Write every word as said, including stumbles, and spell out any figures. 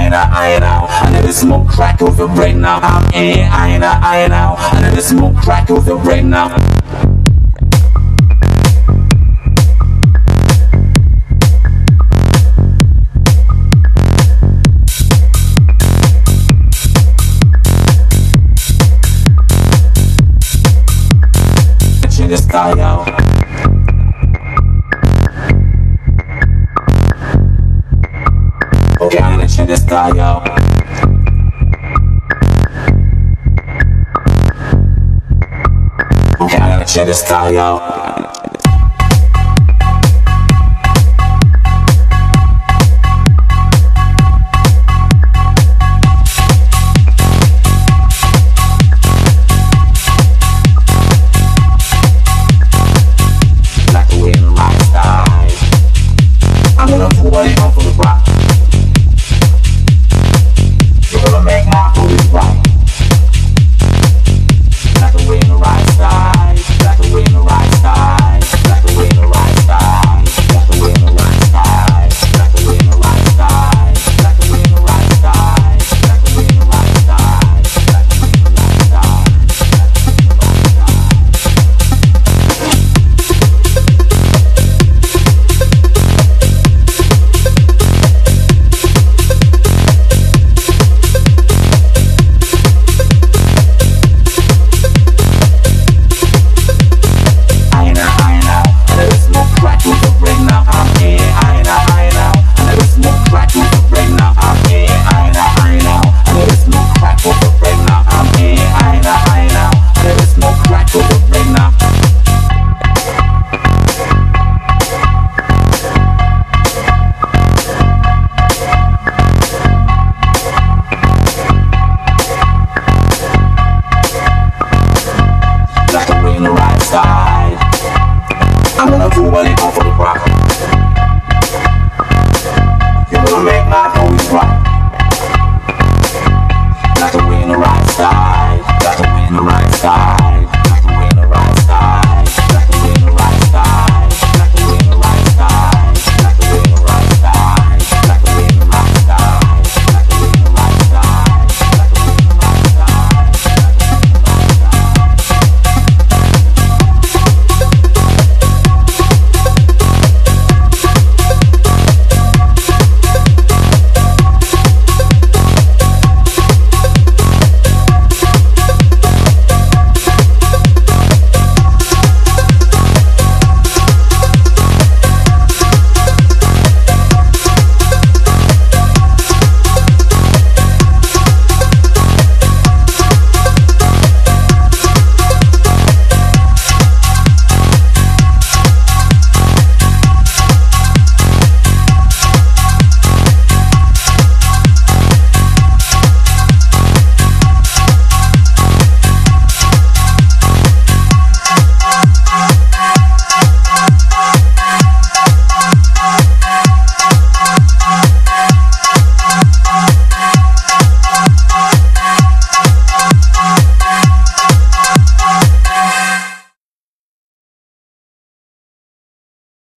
I know, I know. I never smoke crack with your brain now. I'm in, I know, I know. I never smoke crack with your brain now. Change the style. Okay, I'm gonna change the style. Okay, I'm gonna change the style. I'm gonna do what it on for the rock.